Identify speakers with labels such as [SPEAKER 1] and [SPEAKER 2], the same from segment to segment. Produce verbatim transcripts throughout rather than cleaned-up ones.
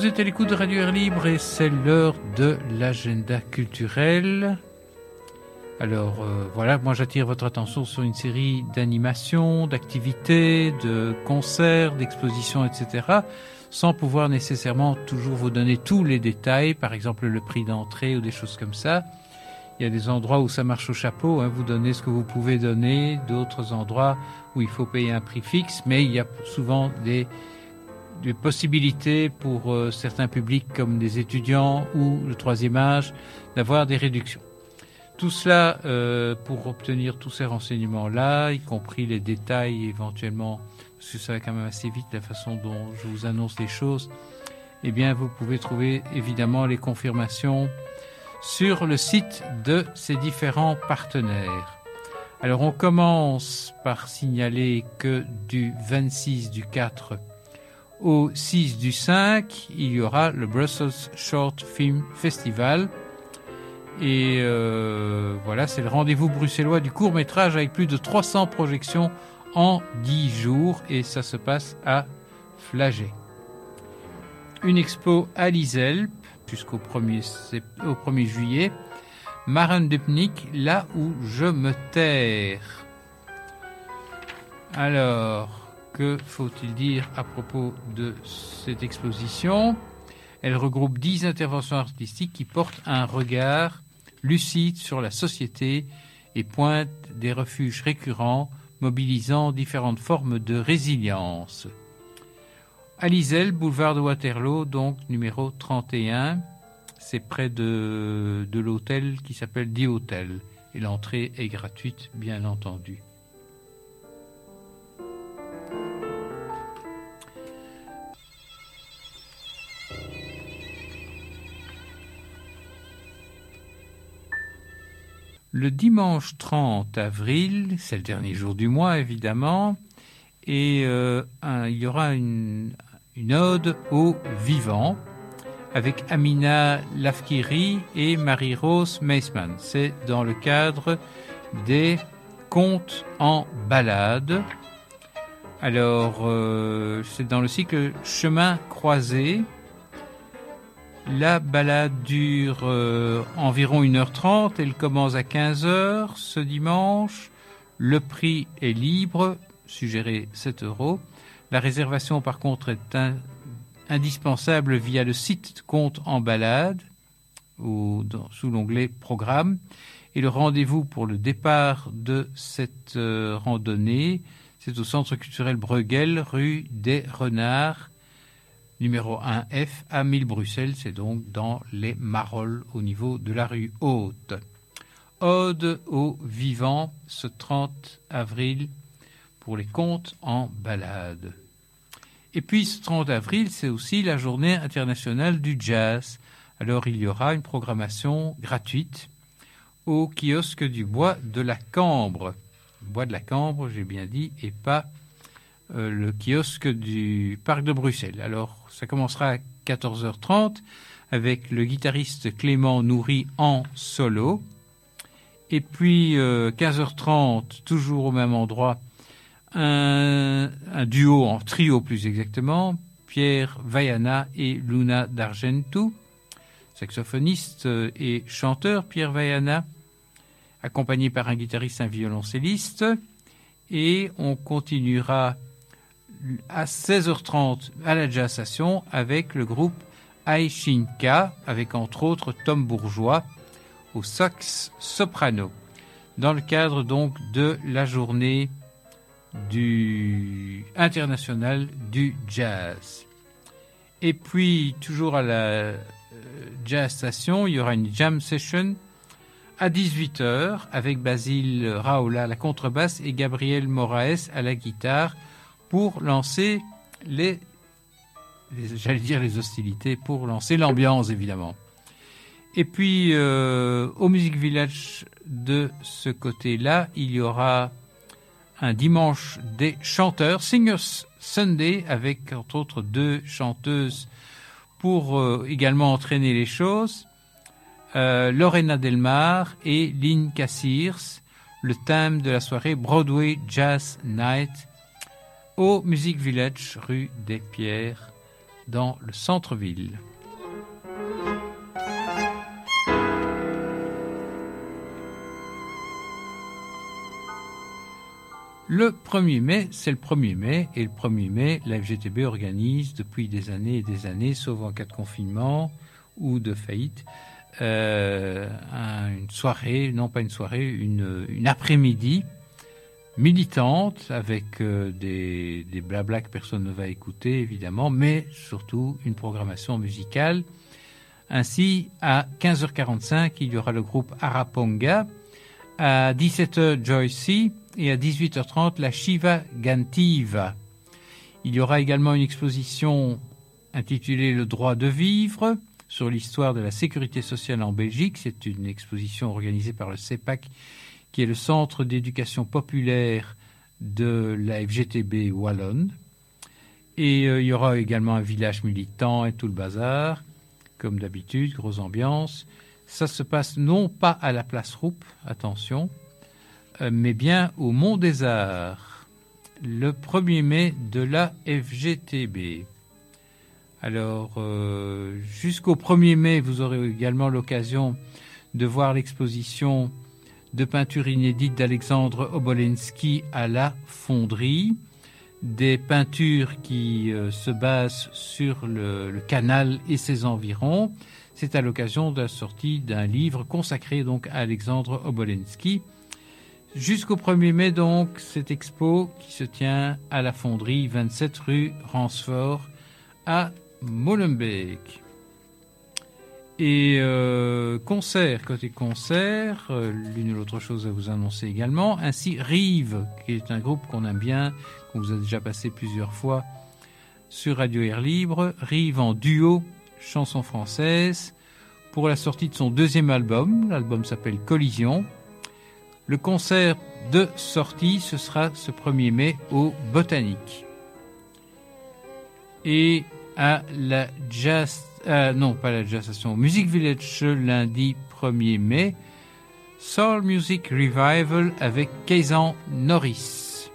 [SPEAKER 1] Vous êtes à l'écoute de Radio Air Libre et c'est l'heure de l'agenda culturel. Alors euh, voilà, moi j'attire votre attention sur une série d'animations, d'activités, de concerts, d'expositions, et cetera, sans pouvoir nécessairement toujours vous donner tous les détails, par exemple le prix d'entrée ou des choses comme ça. Il y a des endroits où ça marche au chapeau, hein, vous donnez ce que vous pouvez donner, d'autres endroits où il faut payer un prix fixe, mais il y a souvent des, des possibilités pour euh, certains publics comme des étudiants ou le troisième âge d'avoir des réductions. Tout cela, euh, pour obtenir tous ces renseignements-là, y compris les détails éventuellement, parce que ça va quand même assez vite la façon dont je vous annonce les choses, eh bien vous pouvez trouver évidemment les confirmations sur le site de ces différents partenaires. Alors on commence par signaler que du vingt-six du quatre au six du cinq, il y aura le Brussels Short Film Festival. Et euh, voilà, c'est le rendez-vous bruxellois du court-métrage avec plus de trois cents projections en dix jours et ça se passe à Flagey. Une expo à l'Iselp jusqu'au premier, au premier juillet. Maren Dupnik, là où je me terre. Alors, que faut-il dire à propos de cette exposition ? Elle regroupe dix interventions artistiques qui portent un regard lucide sur la société et pointe des refuges récurrents, mobilisant différentes formes de résilience. À l'Isel, boulevard de Waterloo, donc numéro trente et un, c'est près de, de l'hôtel qui s'appelle The Hotel. Et l'entrée est gratuite, bien entendu. Le dimanche trente avril, c'est le dernier jour du mois évidemment, et euh, un, il y aura une, une ode au vivant avec Amina Lafkiri et Marie-Rose Meisman. C'est dans le cadre des contes en balade. Alors, euh, c'est dans le cycle Chemin croisé. La balade dure euh, environ une heure trente, elle commence à quinze heures ce dimanche. Le prix est libre, suggéré sept euros. La réservation par contre est un, indispensable via le site Compte en balade ou dans, sous l'onglet Programme. Et le rendez-vous pour le départ de cette euh, randonnée, c'est au Centre culturel Bruegel, rue des Renards, numéro un F à mille Bruxelles, c'est donc dans les Marolles au niveau de la rue Haute. Ode au vivant ce trente avril pour les contes en balade. Et puis ce trente avril, c'est aussi la journée internationale du jazz. Alors il y aura une programmation gratuite au kiosque du Bois de la Cambre. Bois de la Cambre, j'ai bien dit, et pas Euh, le kiosque du Parc de Bruxelles. Alors, ça commencera à quatorze heures trente avec le guitariste Clément Nourry en solo. Et puis, euh, quinze heures trente, toujours au même endroit, un, un duo, en trio plus exactement, Pierre Vaiana et Luna D'Argentou, saxophoniste et chanteur Pierre Vaiana, accompagné par un guitariste et un violoncelliste. Et on continuera à seize heures trente à la Jazz Station avec le groupe Aishinka, avec entre autres Tom Bourgeois au sax soprano, dans le cadre donc de la journée du internationale du jazz. Et puis toujours à la euh, Jazz Station, il y aura une jam session à dix-huit heures avec Basile Raoula à la contrebasse et Gabriel Moraes à la guitare, pour lancer les, les, j'allais dire les hostilités, pour lancer l'ambiance évidemment. Et puis euh, au Music Village de ce côté-là, il y aura un dimanche des chanteurs, Singers Sunday, avec entre autres deux chanteuses pour euh, également entraîner les choses, euh, Lorena Delmar et Lynn Cassirs. Le thème de la soirée Broadway Jazz Night au Music Village, rue des Pierres, dans le centre-ville. Le premier mai, c'est le premier mai, et le premier mai, la F G T B organise depuis des années et des années, sauf en cas de confinement ou de faillite, euh, un, une soirée, non pas une soirée, une, une après-midi militante avec euh, des, des blabla que personne ne va écouter, évidemment, mais surtout une programmation musicale. Ainsi, à quinze heures quarante-cinq, il y aura le groupe Araponga, à dix-sept heures, Joyce, et à dix-huit heures trente, la Shiva Gantiva. Il y aura également une exposition intitulée « Le droit de vivre » sur l'histoire de la sécurité sociale en Belgique. C'est une exposition organisée par le C E P A C, qui est le centre d'éducation populaire de la F G T B wallonne. Et euh, il y aura également un village militant et tout le bazar, comme d'habitude, grosse ambiance. Ça se passe non pas à la place Roupe, attention, euh, mais bien au Mont des Arts, le premier mai de la F G T B. Alors, euh, jusqu'au premier mai, vous aurez également l'occasion de voir l'exposition de peinture inédite d'Alexandre Obolensky à la fonderie, des peintures qui euh, se basent sur le, le canal et ses environs. C'est à l'occasion de la sortie d'un livre consacré donc à Alexandre Obolensky. Jusqu'au premier mai, donc, cette expo qui se tient à la fonderie, vingt-sept rue Ransfort, à Molenbeek. Et euh, concert, côté concert, euh, l'une ou l'autre chose à vous annoncer également. Ainsi, Rive, qui est un groupe qu'on aime bien, qu'on vous a déjà passé plusieurs fois sur Radio Air Libre. Rive en duo, chanson française, pour la sortie de son deuxième album. L'album s'appelle Collision. Le concert de sortie, ce sera ce premier mai au Botanique. Et à la Jazz... Euh, non, pas la Jazz Station, Music Village, lundi premier mai, Soul Music Revival avec Kaysan Norris.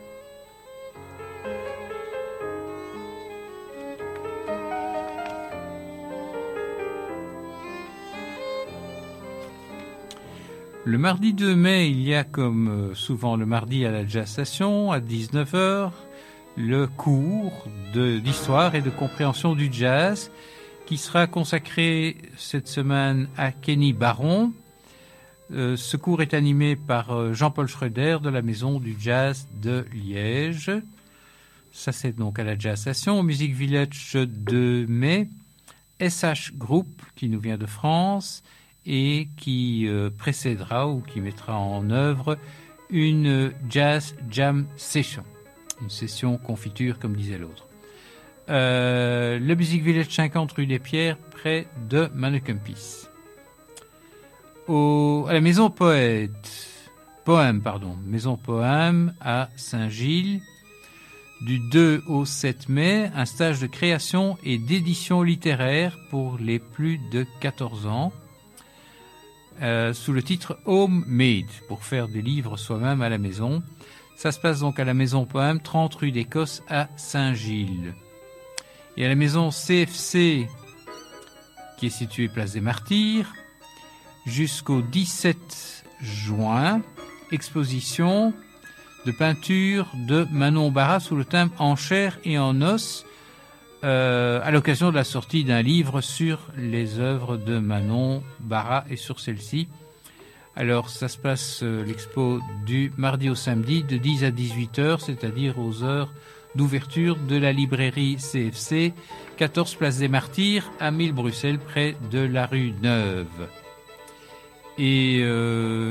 [SPEAKER 1] Le mardi deux mai, il y a comme souvent le mardi à la Jazz Station, à dix-neuf heures, le cours de, d'histoire et de compréhension du jazz, qui sera consacré cette semaine à Kenny Baron. Euh, ce cours est animé par Jean-Paul Schroeder de la Maison du Jazz de Liège. Ça, c'est donc à la Jazz Station. Au Music Village deux mai, S H Group, qui nous vient de France et qui euh, précédera ou qui mettra en œuvre une Jazz Jam Session. Une session confiture, comme disait l'autre. Euh, le Music Village cinquante rue des Pierres, près de Mannekempis. Au, à la Maison Poète, Poème, pardon, Maison Poème à Saint-Gilles, du deux au sept mai, un stage de création et d'édition littéraire pour les plus de quatorze ans, euh, sous le titre Home Made, pour faire des livres soi-même à la maison. Ça se passe donc à la Maison Poème, trente rue d'Écosse à Saint-Gilles. Et à la maison C F C, qui est située place des Martyrs, jusqu'au dix-sept juin, exposition de peinture de Manon Barra sous le thème en chair et en os, euh, à l'occasion de la sortie d'un livre sur les œuvres de Manon Barra et sur celle-ci. Alors, ça se passe, euh, l'expo du mardi au samedi, de dix à dix-huit heures, c'est-à-dire aux heures d'ouverture de la librairie C F C, quatorze place des Martyrs, à mille Bruxelles, près de la rue Neuve. Et euh,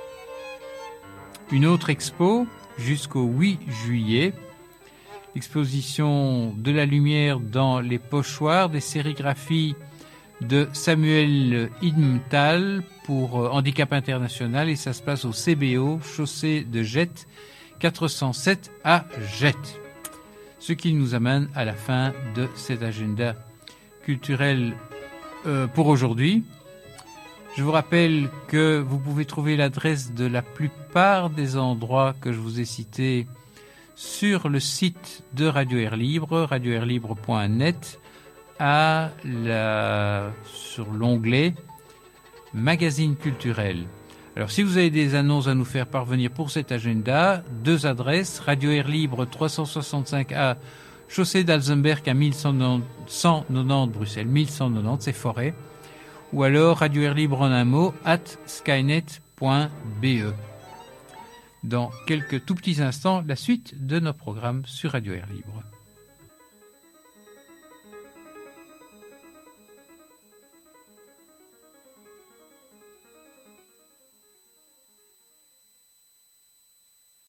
[SPEAKER 1] une autre expo jusqu'au huit juillet, exposition de la lumière dans les pochoirs, des sérigraphies de Samuel Hidmtal pour Handicap International, et ça se passe au C B O, chaussée de Jette, quatre cent sept à Jette. Ce qui nous amène à la fin de cet agenda culturel euh, pour aujourd'hui. Je vous rappelle que vous pouvez trouver l'adresse de la plupart des endroits que je vous ai cités sur le site de Radio Air Libre, radio air libre point net, à la, sur l'onglet Magazine culturel. Alors, si vous avez des annonces à nous faire parvenir pour cet agenda, deux adresses, Radio Air Libre trois cent soixante-cinq A, chaussée d'Alzenberg à mille cent quatre-vingt-dix Bruxelles, mille cent quatre-vingt-dix, c'est Forêt, ou alors Radio Air Libre en un mot, at skynet point b e. Dans quelques tout petits instants, la suite de nos programmes sur Radio Air Libre.